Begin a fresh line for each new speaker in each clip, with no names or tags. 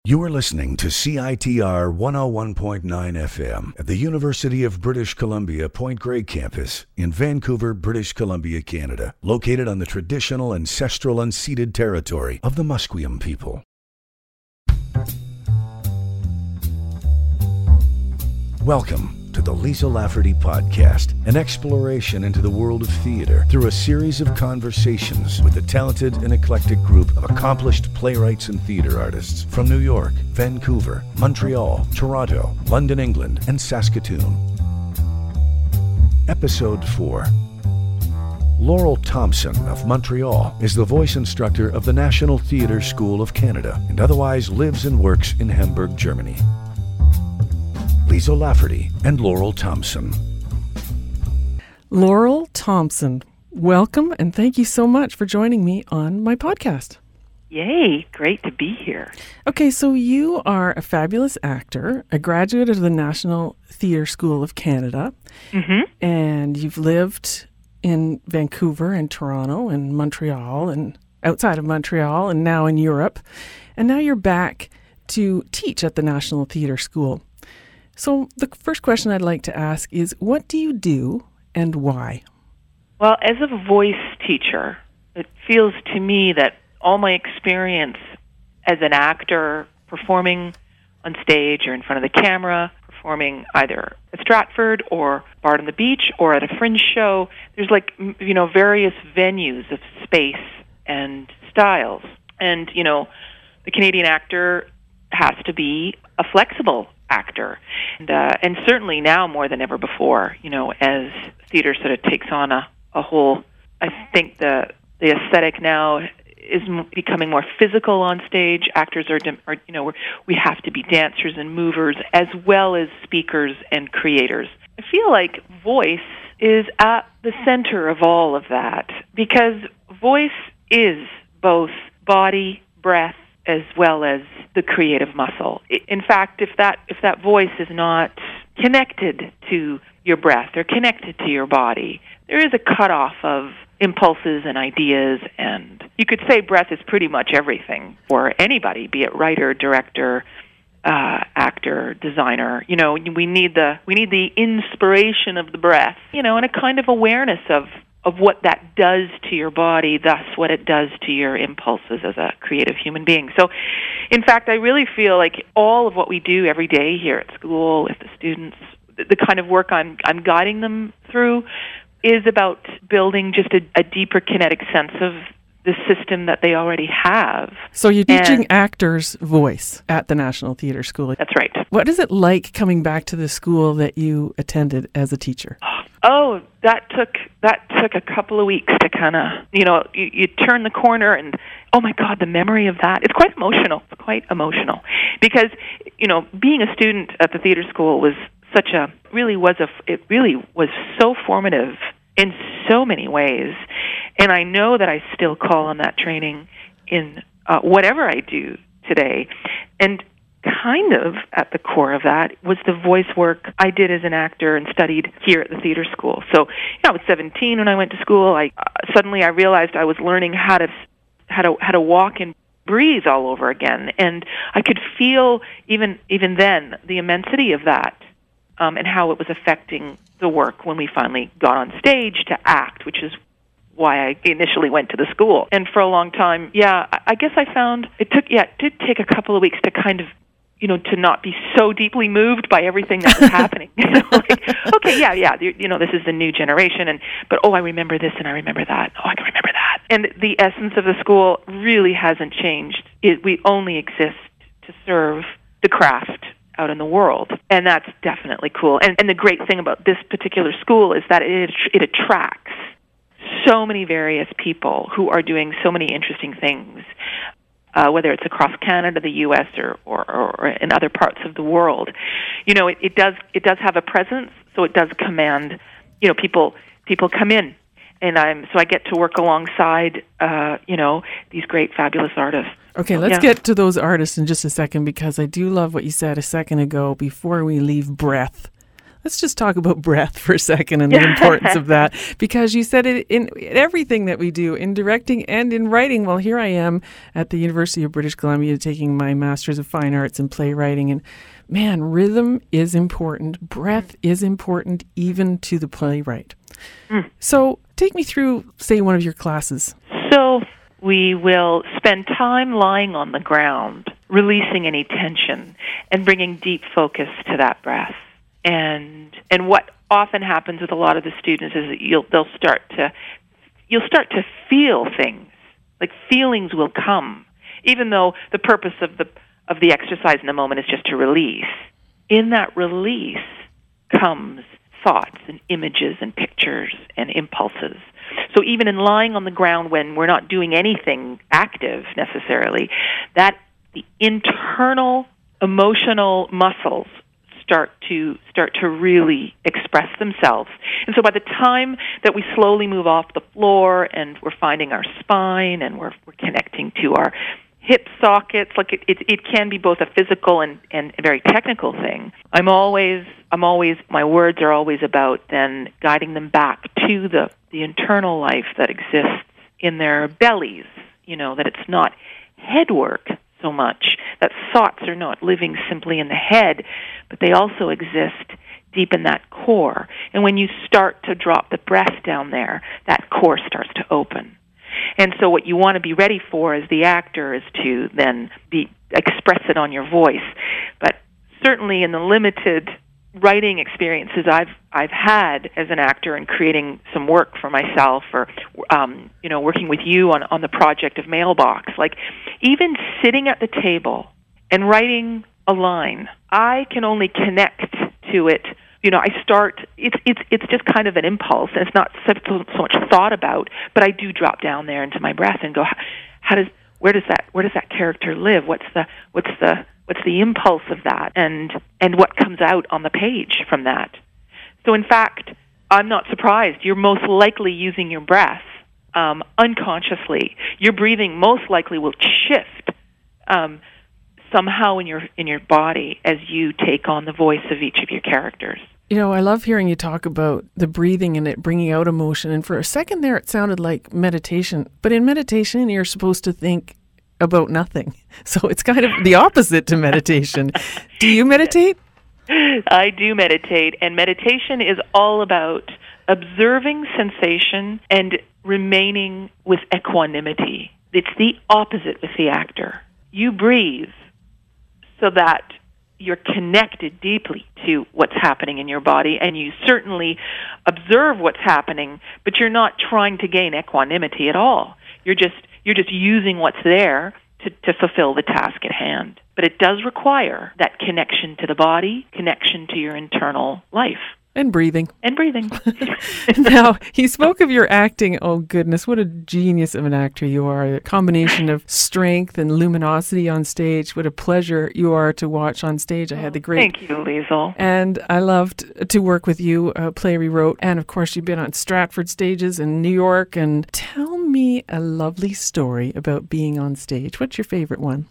You are listening to CITR 101.9 FM at the University of British Columbia Point Grey campus in Vancouver, British Columbia, Canada, located on the traditional ancestral unceded territory of the Musqueam people. Welcome to the Lisa Lafferty Podcast, an exploration into the world of theater through a series of conversations with a talented and eclectic group of accomplished playwrights and theater artists from New York, Vancouver, Montreal, Toronto, London, England, and Saskatoon. Episode 4. Laurel Thompson of Montreal is the voice instructor of the National Theatre School of Canada and otherwise lives and works in Hamburg, Germany. Lisa Lafferty and Laurel Thompson.
Laurel Thompson, welcome and thank you so much for joining me on my podcast.
Yay, great to be here.
Okay, so you are a fabulous actor, a graduate of the National Theatre School of Canada, and you've lived in Vancouver and Toronto and Montreal and outside of Montreal and now in Europe, and now you're back to teach at the National Theatre School. So the first question I'd like to ask is, what do you do and why?
Well, as a voice teacher, it feels to me that all my experience as an actor performing on stage or in front of the camera, performing either at Stratford or Bard on the Beach or at a fringe show, there's various venues of space and styles. And, the Canadian actor has to be a flexible actor. And certainly now more than ever before, as theater sort of takes on a whole, I think the aesthetic now is becoming more physical on stage. Actors are we have to be dancers and movers as well as speakers and creators. I feel like voice is at the center of all of that because voice is both body, breath, as well as the creative muscle. In fact, if that voice is not connected to your breath or connected to your body, there is a cutoff of impulses and ideas, and you could say breath is pretty much everything for anybody, be it writer, director, actor, designer. We need the inspiration of the breath, and a kind of awareness of what that does to your body, thus what it does to your impulses as a creative human being. So, in fact, I really feel like all of what we do every day here at school with the students, the kind of work I'm guiding them through, is about building just a deeper kinetic sense of the system that they already have.
So you're teaching actors voice at the National Theatre School.
That's right.
What is it like coming back to the school that you attended as a teacher?
Oh, that took a couple of weeks to kind of, you turn the corner and, oh my God, the memory of that. It's quite emotional. Because, being a student at the theater school was really was so formative in so many ways. And I know that I still call on that training in whatever I do today. And kind of at the core of that was the voice work I did as an actor and studied here at the theater school. So, I was 17 when I went to school. Suddenly I realized I was learning how to walk and breathe all over again, and I could feel even then the immensity of that and how it was affecting the work when we finally got on stage to act, which is why I initially went to the school. And for a long time, I guess I found it did take a couple of weeks to kind of, to not be so deeply moved by everything that was happening. This is the new generation, but I remember this and I remember that. Oh, I can remember that. And the essence of the school really hasn't changed. We only exist to serve the craft out in the world, and that's definitely cool. And the great thing about this particular school is that it attracts so many various people who are doing so many interesting things, whether it's across Canada, the U.S., or in other parts of the world. It does have a presence, so it does command. People come in, and I get to work alongside these great, fabulous artists.
Okay, let's get to those artists in just a second, because I do love what you said a second ago before we leave breath. Let's just talk about breath for a second and the importance of that, because you said it in everything that we do, in directing and in writing. Well, here I am at the University of British Columbia taking my Master's of Fine Arts in Playwriting, and man, rhythm is important. Breath is important, even to the playwright. So take me through, say, one of your classes.
So we will spend time lying on the ground, releasing any tension, and bringing deep focus to that breath. And what often happens with a lot of the students is that you'll start to feel things. Like feelings will come, even though the purpose of the exercise in the moment is just to release. In that release comes thoughts and images and pictures and impulses. So even in lying on the ground when we're not doing anything active necessarily, that the internal emotional muscles start to really express themselves. And so by the time that we slowly move off the floor and we're finding our spine and we're connecting to our hip sockets, like it can be both a physical and a very technical thing. I'm always my words are always about then guiding them back to the internal life that exists in their bellies, that it's not head work so much, that thoughts are not living simply in the head, but they also exist deep in that core. And when you start to drop the breath down there, that core starts to open. And so what you want to be ready for as the actor is to then express it on your voice. But certainly in the limited writing experiences I've had as an actor and creating some work for myself, or working with you on the project of Mailbox, like even sitting at the table and writing a line, I can only connect to it. I start. It's just kind of an impulse, and it's not so much thought about. But I do drop down there into my breath and go, where does that character live? What's the impulse of that, and what comes out on the page from that? So in fact, I'm not surprised. You're most likely using your breath unconsciously. Your breathing most likely will shift somehow in your body as you take on the voice of each of your characters.
I love hearing you talk about the breathing and it bringing out emotion. And for a second there, it sounded like meditation. But in meditation, you're supposed to think about nothing. So it's kind of the opposite to meditation. Do you meditate?
I do meditate. And meditation is all about observing sensation and remaining with equanimity. It's the opposite with the actor. You breathe so that you're connected deeply to what's happening in your body, and you certainly observe what's happening, but you're not trying to gain equanimity at all. You're just using what's there to fulfill the task at hand. But it does require that connection to the body, connection to your internal life.
And breathing. Now, you spoke of your acting. Oh, goodness, what a genius of an actor you are. A combination of strength and luminosity on stage. What a pleasure you are to watch on stage. I had the great...
Thank you, Liesl.
And I loved to work with you, a play we wrote. And, of course, you've been on Stratford stages in New York. And tell me a lovely story about being on stage. What's your favorite one?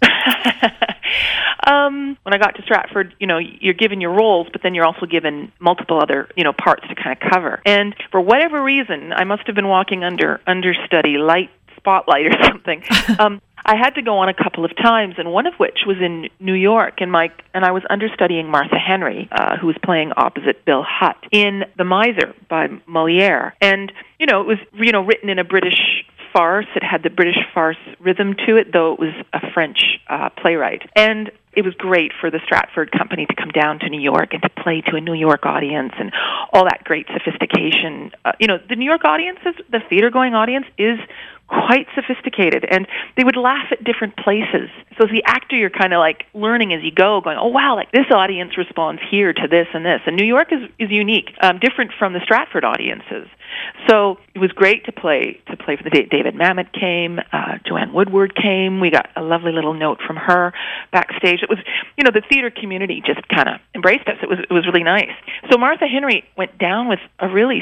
When I got to Stratford, you're given your roles, but then you're also given multiple other, parts to kind of cover. And for whatever reason, I must have been walking under understudy light spotlight or something. I had to go on a couple of times, and one of which was in New York, and I was understudying Martha Henry, who was playing opposite Bill Hutt in The Miser by Molière. And, it was, written in a British farce. It had the British farce rhythm to it, though it was a French playwright. And it was great for the Stratford company to come down to New York and to play to a New York audience and all that great sophistication. The New York audience, the theater-going audience, is quite sophisticated, and they would laugh at different places. So as the actor, you're kind of like learning as you go, going, oh wow, like this audience responds here to this and this. And New York is unique, different from the Stratford audiences. So it was great to play for the David Mamet came, Joanne Woodward came. We got a lovely little note from her backstage. It was, the theater community just kind of embraced us. It was really nice. So Martha Henry went down with a really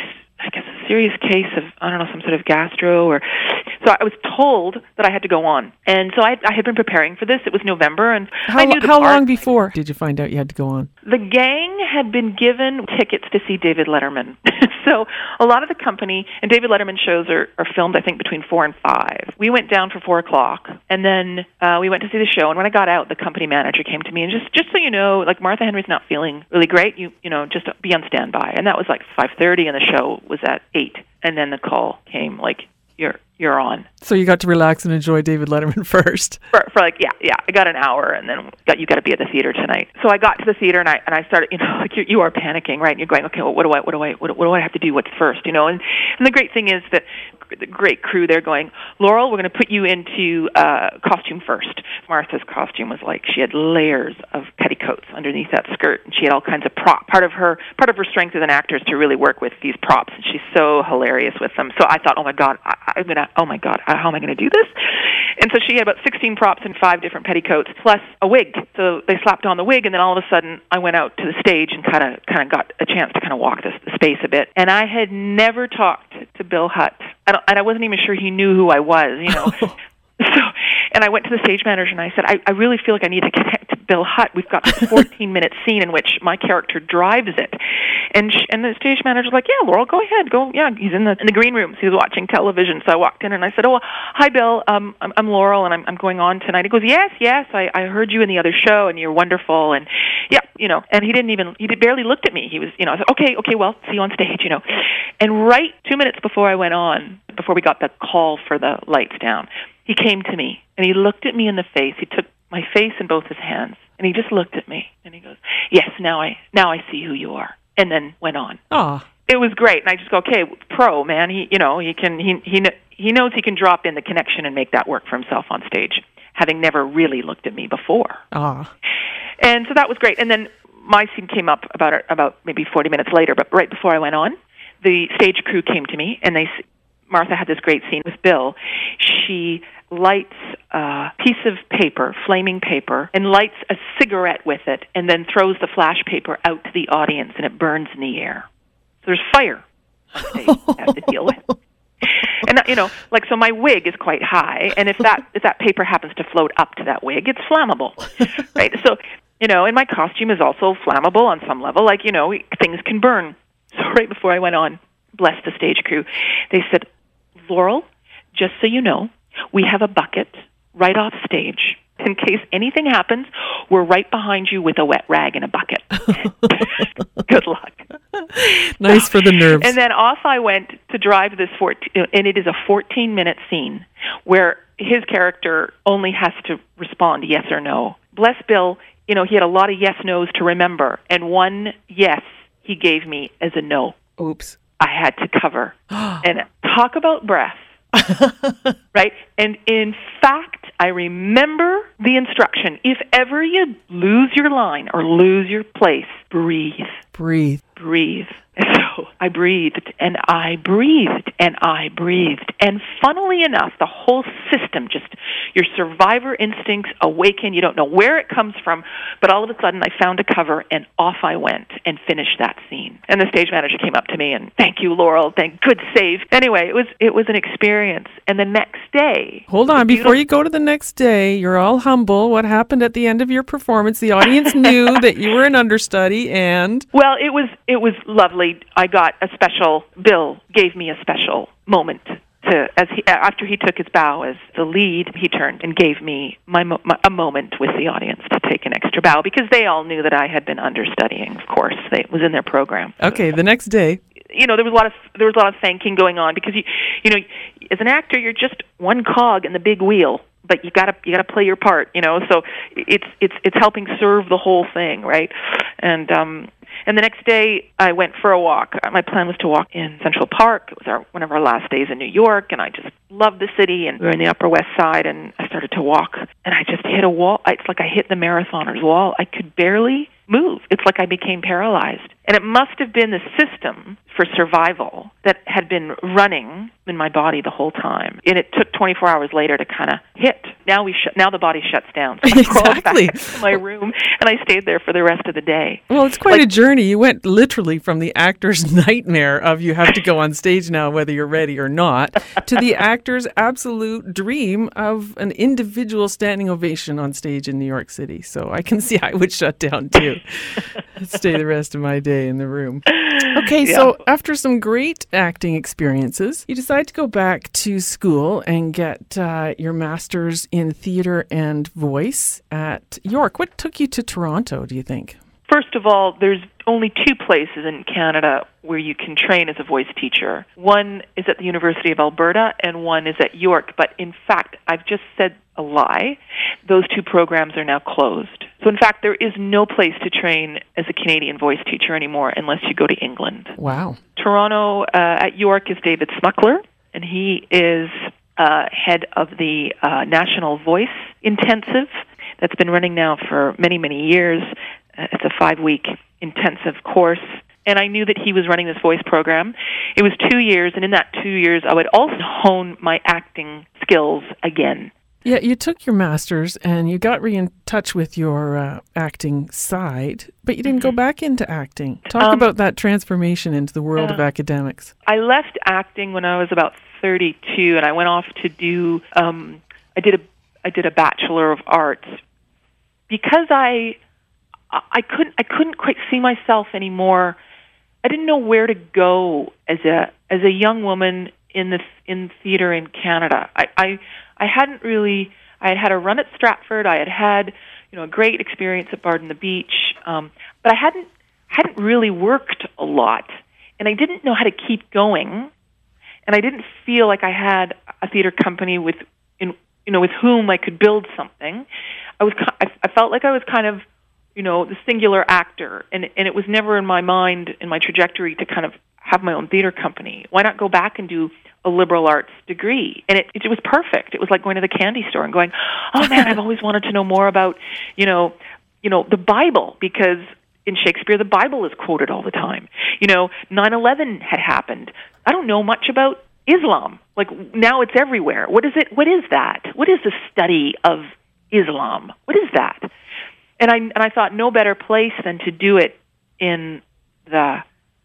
I guess, a serious case of, I don't know, some sort of gastro or... So I was told that I had to go on. And so I had been preparing for this. It was November, and I knew
How long before did you find out you had to go on?
The gang had been given tickets to see David Letterman. So a lot of the company, and David Letterman shows are filmed, I think, between 4 and 5. We went down for 4 o'clock, and then we went to see the show. And when I got out, the company manager came to me and just so you know, like, Martha Henry's not feeling really great. You know, just be on standby. And that was like 5:30, and the show was at 8. And then the call came, like, you're on.
So you got to relax and enjoy David Letterman first.
For like, yeah, I got an hour, and then you got to be at the theater tonight. So I got to the theater, and I started, you know, like you are panicking, right? And you're going, okay, well, what do I have to do? What's first, you know? And the great thing is that the great crew, they're going, Laurel, we're going to put you into costume first. Martha's costume was like, she had layers of petticoats underneath that skirt, and she had all kinds of props. Part of her strength as an actor is to really work with these props, and she's so hilarious with them. So I thought, oh my God, how am I going to do this? And so she had about 16 props and 5 different petticoats, plus a wig. So they slapped on the wig, and then all of a sudden I went out to the stage and kind of got a chance to kind of walk the space a bit. And I had never talked to Bill Hutt. And I wasn't even sure he knew who I was, you know. And I went to the stage manager and I said, I really feel like I need to connect to Bill Hutt. We've got this 14-minute scene in which my character drives it. And the stage manager's like, yeah, Laurel, go ahead. Go. Yeah, he's in the green room. So he was watching television. So I walked in and I said, oh, hi, Bill. I'm Laurel, and I'm going on tonight. He goes, yes. I heard you in the other show, and you're wonderful. And, yeah, you know, and he barely looked at me. He was, you know, I said, okay, well, see you on stage, you know. And right 2 minutes before I went on, before we got the call for the lights down, he came to me, and he looked at me in the face. He took my face in both his hands, and he just looked at me, and he goes, yes, now I see who you are, and then went on.
Oh.
It was great, and I just go, okay, pro, man. He knows he can drop in the connection and make that work for himself on stage, having never really looked at me before.
Ah.
And so that was great. And then my scene came up about maybe 40 minutes later, but right before I went on, the stage crew came to me, and Martha had this great scene with Bill. She lights a piece of paper, flaming paper, and lights a cigarette with it, and then throws the flash paper out to the audience, and it burns in the air. So there's fire on stage I have to deal with. And, you know, like, so my wig is quite high, and if that paper happens to float up to that wig, it's flammable, right? So, you know, and my costume is also flammable on some level. Like, you know, things can burn. So right before I went on, bless the stage crew, they said, Laurel, just so you know, we have a bucket right off stage. In case anything happens, we're right behind you with a wet rag and a bucket. Good luck.
Nice for the nerves.
And then off I went to drive this, and it is a 14-minute scene where his character only has to respond yes or no. Bless Bill, you know, he had a lot of yes-nos to remember, and one yes he gave me as a no.
Oops.
I had to cover. And talk about breath. Right? And in fact, I remember the instruction. If ever you lose your line or lose your place, breathe.
Breathe.
Breathe. And so I breathed, and I breathed, and I breathed. And funnily enough, the whole system, just your survivor instincts awaken. You don't know where it comes from, but all of a sudden I found a cover, and off I went and finished that scene. And the stage manager came up to me, and thank you, Laurel, good save. Anyway, it was an experience. And the next day...
Hold on, before you go to the next day, you're all humble. What happened at the end of your performance? The audience knew that you were an understudy, and...
Well, it was lovely. I got a special, Bill gave me a special moment after he took his bow as the lead, he turned and gave me a moment with the audience to take an extra bow, because they all knew that I had been understudying, of course. It was in their program.
Okay, the next day.
You know, there was a lot of thanking going on, because you know, as an actor, you're just one cog in the big wheel, but you gotta play your part, you know. So it's helping serve the whole thing, right? And the next day, I went for a walk. My plan was to walk in Central Park. It was one of our last days in New York, and I just loved the city. And we were in the Upper West Side, and I started to walk, and I just hit a wall. It's like I hit the marathoner's wall. I could barely move. It's like I became paralyzed. And it must have been the system for survival that had been running in my body the whole time. And it took 24 hours later to kind of hit. Now the body shuts down. So I crawled back to my room, and I stayed there for the rest of the day.
Well, it's quite a journey. You went literally from the actor's nightmare of you have to go on stage now whether you're ready or not, to the actor's absolute dream of an individual standing ovation on stage in New York City. So I can see I would shut down too. Stay the rest of my day in the room. Okay, so after some great acting experiences, you decide to go back to school and get your master's in theater and voice at York. What took you to Toronto, do you think?
First of all, there's only two places in Canada where you can train as a voice teacher. One is at the University of Alberta, and one is at York. But in fact, I've just said a lie. Those two programs are now closed. So in fact, there is no place to train as a Canadian voice teacher anymore unless you go to England.
Wow.
Toronto, at York, is David Smuckler, and he is head of the National Voice Intensive that's been running now for many, many years. It's a 5-week intensive course. And I knew that he was running this voice program. It was 2 years, and in that 2 years, I would also hone my acting skills again.
Yeah, you took your master's and you got in touch with your acting side, but you didn't go back into acting. Talk about that transformation into the world of academics.
I left acting when I was about 32, and I went off to do. I did a Bachelor of Arts because I couldn't quite see myself anymore. I didn't know where to go as a young woman in theater in Canada. I hadn't really. I had had a run at Stratford. I had had a great experience at Bard and the Beach, but I hadn't really worked a lot, and I didn't know how to keep going, and I didn't feel like I had a theater company with whom I could build something. I felt like I was kind of the singular actor, and it was never in my mind, in my trajectory, to kind of have my own theater company. Why not go back and do a liberal arts degree? And it was perfect. It was like going to the candy store and going, oh man, I've always wanted to know more about, the Bible, because in Shakespeare, the Bible is quoted all the time. 9/11 had happened. I don't know much about Islam. Like, now it's everywhere. What is it? What is that? What is the study of Islam? What is that? And I thought no better place than to do it in the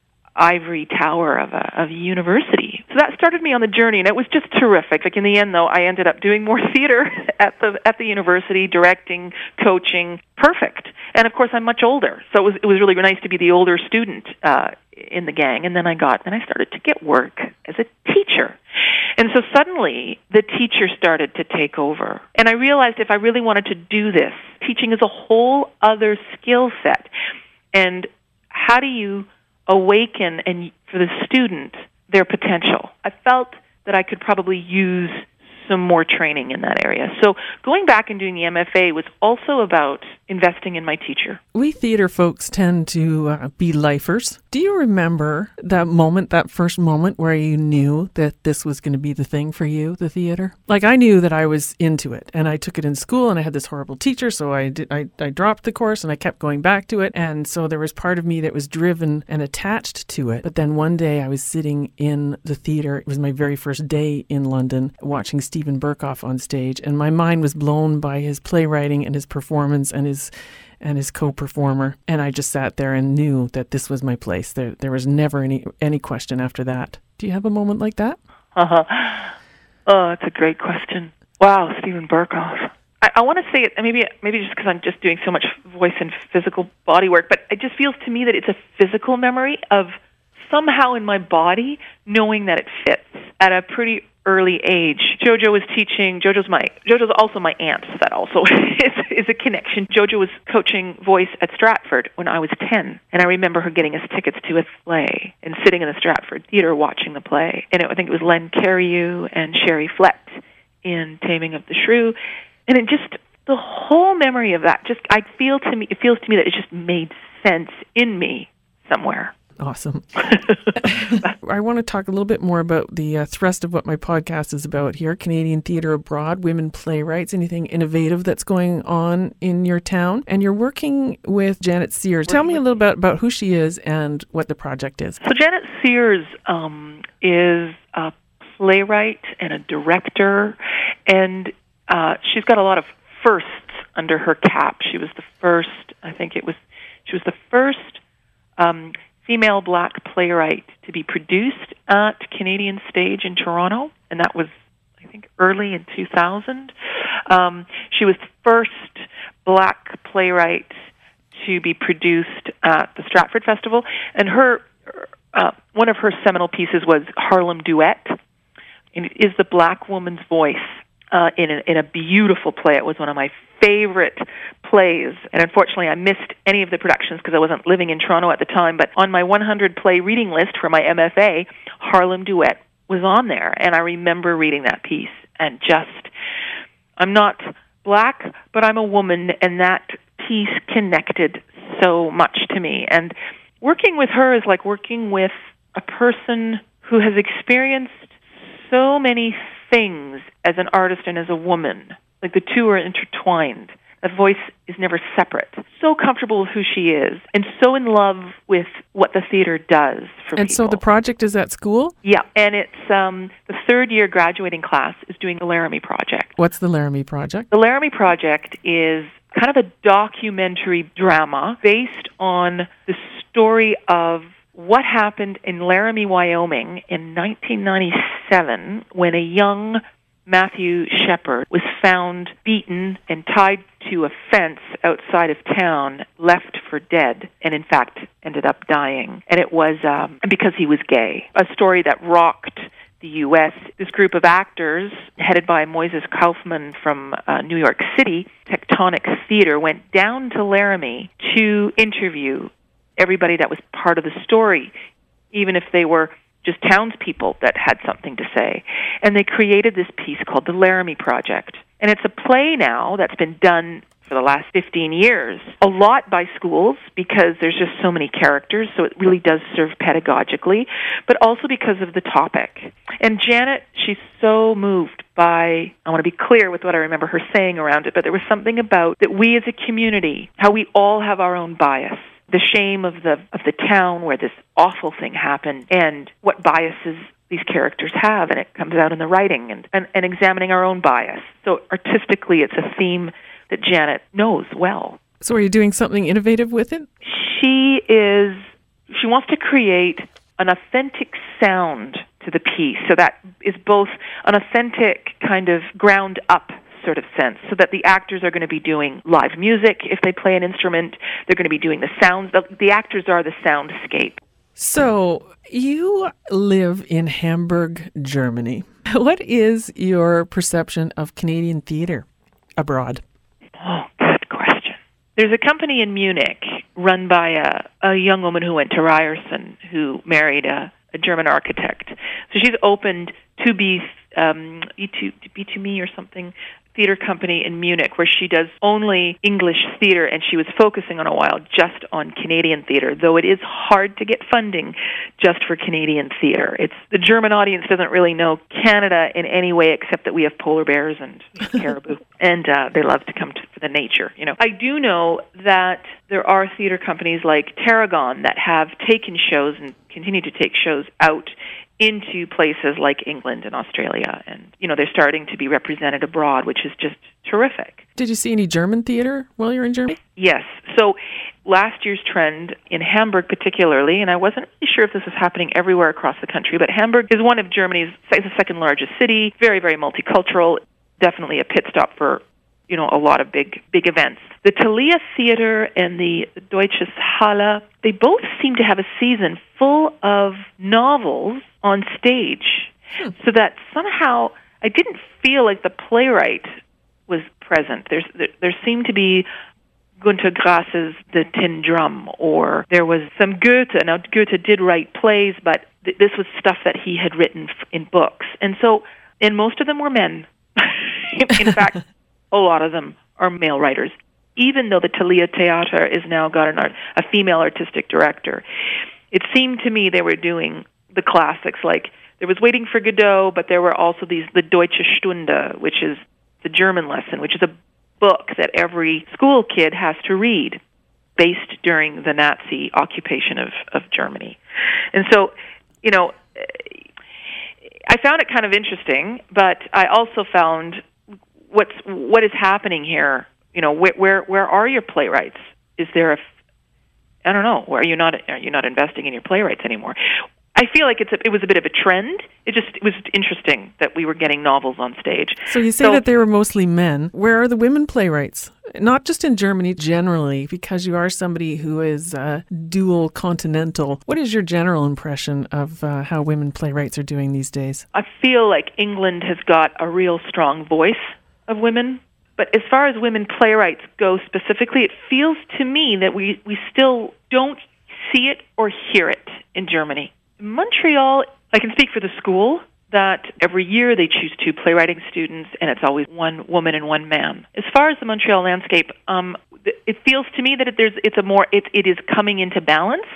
ivory tower of a university. So that started me on the journey, and it was just terrific. Like, in the end, though, I ended up doing more theater at the university, directing, coaching. Perfect. And of course, I'm much older, so it was really nice to be the older student in the gang. And then I started to get work as a teacher. And so suddenly, the teacher started to take over. And I realized if I really wanted to do this, teaching is a whole other skill set. And how do you awaken and for the student their potential? I felt that I could probably use some more training in that area. So going back and doing the MFA was also about investing in my teacher.
We theater folks tend to be lifers. Do you remember that first moment where you knew that this was going to be the thing for you, the theater? Like, I knew that I was into it, and I took it in school, and I had this horrible teacher, so I dropped the course, and I kept going back to it, and so there was part of me that was driven and attached to it. But then one day I was sitting in the theater. It was my very first day in London, watching Steven Berkoff on stage, and my mind was blown by his playwriting and his performance and his co-performer, and I just sat there and knew that this was my place. There was never any question after that. Do you have a moment like that?
Oh, that's a great question. Wow, Steven Berkoff. I want to say it, maybe just because I'm just doing so much voice and physical body work, but it just feels to me that it's a physical memory of somehow in my body knowing that it fits at a pretty early age. Jojo was teaching. Jojo's also my aunt, so that also is a connection. Jojo was coaching voice at Stratford when I was 10, and I remember her getting us tickets to a play and sitting in the Stratford Theatre watching the play. And I think it was Len Cariou and Sherry Flett in Taming of the Shrew, and it just, the whole memory of that, it feels to me that it just made sense in me somewhere.
Awesome. I want to talk a little bit more about the thrust of what my podcast is about here, Canadian Theatre Abroad, women playwrights, anything innovative that's going on in your town. And you're working with Janet Sears. Tell me a little bit about who she is and what the project is.
So Janet Sears is a playwright and a director, and she's got a lot of firsts under her cap. She was the first, she was the first female black playwright to be produced at Canadian Stage in Toronto, and that was, I think, early in 2000. She was the first black playwright to be produced at the Stratford Festival, and her one of her seminal pieces was Harlem Duet, and it is the black woman's voice in a beautiful play. It was one of my favorite plays, and unfortunately I missed any of the productions because I wasn't living in Toronto at the time, but on my 100 play reading list for my MFA, Harlem Duet was on there, and I remember reading that piece and just, I'm not black, but I'm a woman, and that piece connected so much to me. And working with her is like working with a person who has experienced so many things as an artist and as a woman. Like the two are intertwined. That voice is never separate. So comfortable with who she is, and so in love with what the theater does for people.
And so the project is at school?
Yeah, and it's the third-year graduating class is doing the Laramie Project.
What's the Laramie Project?
The Laramie Project is kind of a documentary drama based on the story of what happened in Laramie, Wyoming in 1997 when a young Matthew Shepard was found beaten and tied to a fence outside of town, left for dead, and in fact ended up dying. And it was because he was gay. A story that rocked the U.S. This group of actors, headed by Moises Kaufman from New York City, Tectonic Theater, went down to Laramie to interview everybody that was part of the story, even if they were just townspeople that had something to say. And they created this piece called the Laramie Project. And it's a play now that's been done for the last 15 years, a lot by schools because there's just so many characters, so it really does serve pedagogically, but also because of the topic. And Janet, she's so moved by, I want to be clear with what I remember her saying around it, but there was something about that we as a community, how we all have our own bias, the shame of the town where this awful thing happened, and what biases these characters have, and it comes out in the writing, and examining our own bias. So artistically, it's a theme that Janet knows well.
So are you doing something innovative with it?
She wants to create an authentic sound to the piece, so that is both an authentic kind of ground-up sort of sense, so that the actors are going to be doing live music. If they play an instrument, they're going to be doing the sounds. The actors are the soundscape.
So you live in Hamburg, Germany. What is your perception of Canadian theatre abroad?
Oh, good question. There's a company in Munich run by a young woman who went to Ryerson, who married a German architect. So she's opened to be B2Me or something, theater company in Munich, where she does only English theater, and she was focusing on a while just on Canadian theater, though it is hard to get funding just for Canadian theater. The German audience doesn't really know Canada in any way except that we have polar bears and caribou, and they love to come for the nature. I do know that there are theater companies like Tarragon that have taken shows and continue to take shows out into places like England and Australia, and they're starting to be represented abroad, which is just terrific.
Did you see any German theater while you were in Germany?
Yes. So last year's trend in Hamburg particularly, and I wasn't really sure if this was happening everywhere across the country, but Hamburg is one of Germany's, it's the second largest city, very, very multicultural, definitely a pit stop for a lot of big events. The Thalia Theater and the Deutsches Halle, they both seem to have a season full of novels on stage, so that somehow I didn't feel like the playwright was present. There seemed to be Günter Grass's The Tin Drum, or there was some Goethe. Now, Goethe did write plays, but this was stuff that he had written in books. And most of them were men. In fact, a lot of them are male writers, even though the Thalia Theater is now got a female artistic director. it seemed to me they were doing the classics, like there was Waiting for Godot, but there were also the Deutsche Stunde, which is the German lesson, which is a book that every school kid has to read, based during the Nazi occupation of Germany. And so, I found it kind of interesting, but I also found what is happening here. Where are your playwrights? Is there I don't know. Are you not investing in your playwrights anymore? I feel like it was a bit of a trend. It was interesting that we were getting novels on stage.
So you say that they were mostly men. Where are the women playwrights? Not just in Germany, generally, because you are somebody who is dual continental. What is your general impression of how women playwrights are doing these days?
I feel like England has got a real strong voice of women. But as far as women playwrights go specifically, it feels to me that we still don't see it or hear it in Germany. In Montreal, I can speak for the school, that every year they choose 2 playwriting students, and it's always 1 woman and 1 man. As far as the Montreal landscape, it feels to me that it is coming into balance.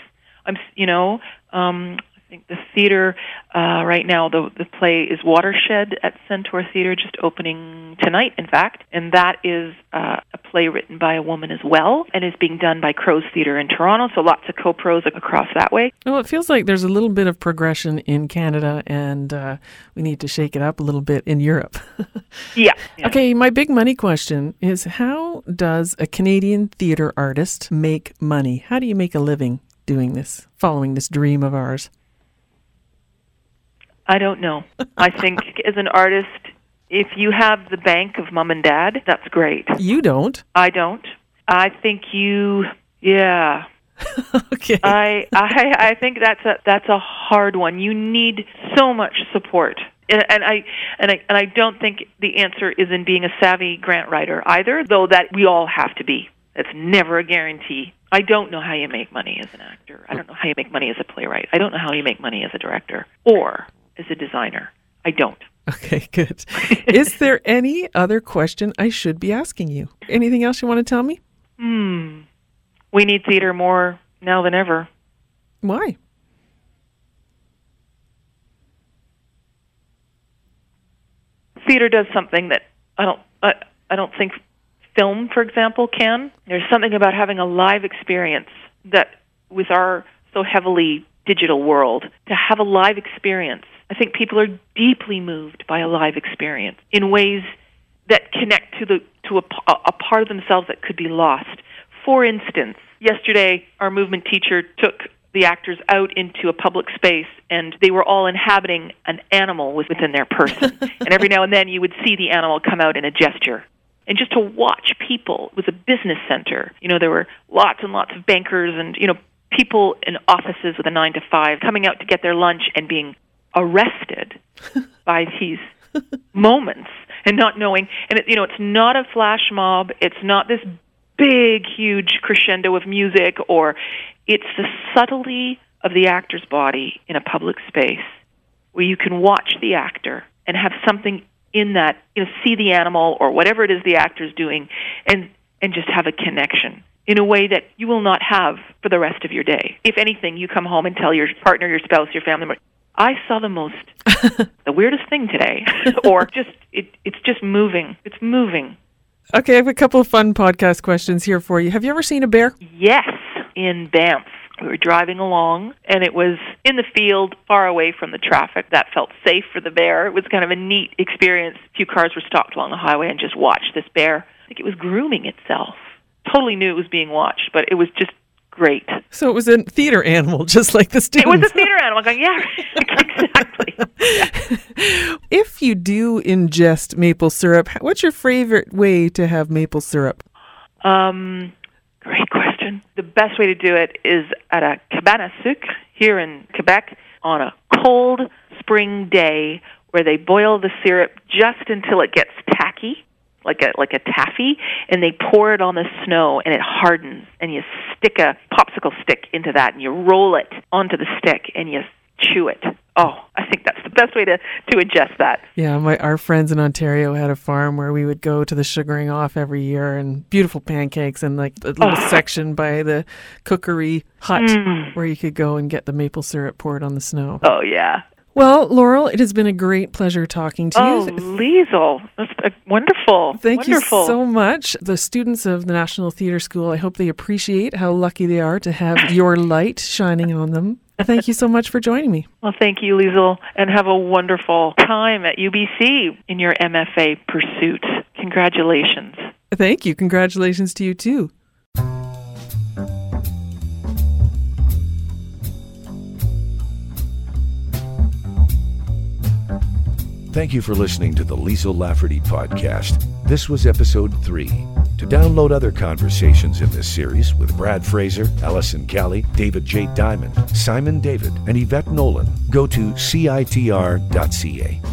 I think the theater right now, the play is Watershed at Centaur Theater, just opening tonight, in fact, and that is a play written by a woman as well, and is being done by Crow's Theater in Toronto, so lots of co-pros across that way.
Well, it feels like there's a little bit of progression in Canada, and we need to shake it up a little bit in Europe.
Yeah.
Okay, my big money question is, how does a Canadian theater artist make money? How do you make a living doing this, following this dream of ours?
I don't know. I think as an artist, if you have the bank of mom and dad, that's great.
You don't?
I don't. I think yeah.
Okay.
I think that's a hard one. You need so much support. And I don't think the answer is in being a savvy grant writer either, though that we all have to be. That's never a guarantee. I don't know how you make money as an actor. I don't know how you make money as a playwright. I don't know how you make money as a director or as a designer. I don't.
Okay, good. Is there any other question I should be asking you? Anything else you want to tell me?
We need theater more now than ever.
Why?
Theater does something that I don't think film, for example, can. There's something about having a live experience that, with our so heavily digital world, to have a live experience, I think people are deeply moved by a live experience in ways that connect to a part of themselves that could be lost. For instance, yesterday our movement teacher took the actors out into a public space, and they were all inhabiting an animal within their person. And every now and then you would see the animal come out in a gesture. And just to watch people, it was a business center. There were lots and lots of bankers and, people in offices with a 9 to 5 coming out to get their lunch and being arrested by these moments and not knowing. And, it's not a flash mob. It's not this big, huge crescendo of music, or it's the subtlety of the actor's body in a public space where you can watch the actor and have something in that, see the animal or whatever it is the actor's doing, and just have a connection in a way that you will not have for the rest of your day. If anything, you come home and tell your partner, your spouse, your family member, I saw the weirdest thing today. Or it's just moving. It's moving.
Okay, I have a couple of fun podcast questions here for you. Have you ever seen a bear?
Yes, in Banff. We were driving along, and it was in the field, far away from the traffic. That felt safe for the bear. It was kind of a neat experience. A few cars were stopped along the highway, and just watched this bear. I think it was grooming itself. Totally knew it was being watched, but it was just great.
So it was a theater animal, just like the students.
It was a theater animal. Going, yeah, exactly. Yeah.
If you do ingest maple syrup, what's your favorite way to have maple syrup?
Great question. The best way to do it is at a cabane à sucre here in Quebec on a cold spring day, where they boil the syrup just until it gets tacky, like a taffy, and they pour it on the snow, and it hardens, and you stick a popsicle stick into that, and you roll it onto the stick, and you chew it. Oh, I think that's the best way to adjust that.
Yeah, our friends in Ontario had a farm where we would go to the sugaring off every year, and beautiful pancakes, and like a little section by the cookery hut where you could go and get the maple syrup poured on the snow.
Oh, yeah.
Well, Laurel, it has been a great pleasure talking to you.
Oh, Liesl, that's wonderful.
Thank you so much. The students of the National Theatre School, I hope they appreciate how lucky they are to have your light shining on them. Thank you so much for joining me.
Well, thank you, Liesl, and have a wonderful time at UBC in your MFA pursuit. Congratulations.
Thank you. Congratulations to you, too.
Thank you for listening to the Liesl Lafferty Podcast. This was episode 3. To download other conversations in this series with Brad Fraser, Allison Kelly, David J. Diamond, Simon David, and Yvette Nolan, go to CITR.ca.